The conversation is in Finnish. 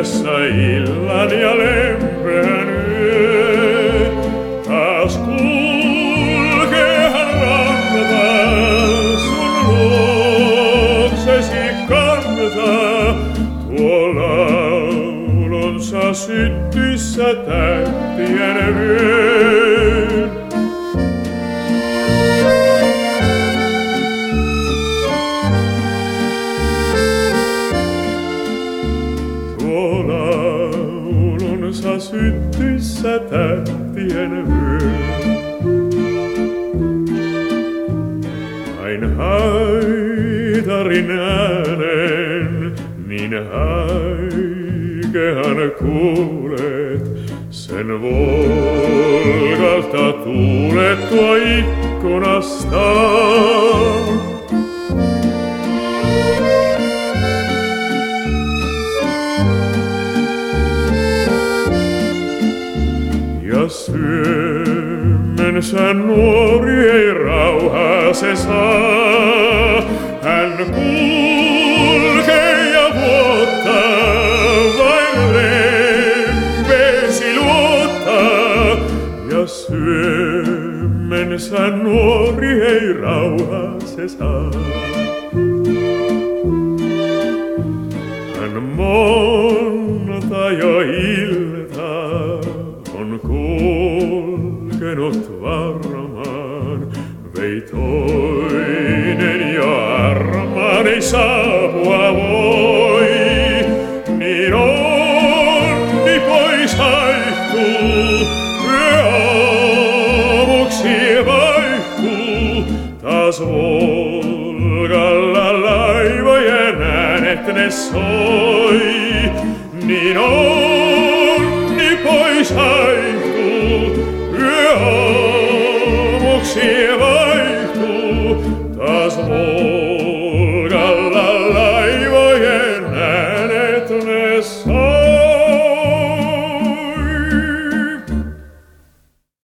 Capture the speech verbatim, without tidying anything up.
yhdessä illan ja lempeän yön. Taas kulkee hän rantaa, sun luoksesi kantaa. Tuo laulunsa syttyssä tähtien vyön. Tuo laulunsa syttyssä tähtien vyön. Vain haitarin äänen, niin haikean kuulet. Sen volkalta tuulettua ikkunastaan. Ja syömensä nuori ei rauhaa se saa. Hän kulkee ja vuottaa, vain lempeäsi luottaa. Ja syömensä nuori ei rauhaa se saa. Hän monta jo iltaa on kulkenut varmaan, vei toinen jo armaan ei saapua voi. Niin onni pois haihtuu, yö aamuksi vaihtuu. Taas Volgalla laivojen äänet ne soi. Niin onni pois haihtuu, yö aamuksi vaihtuu. Taas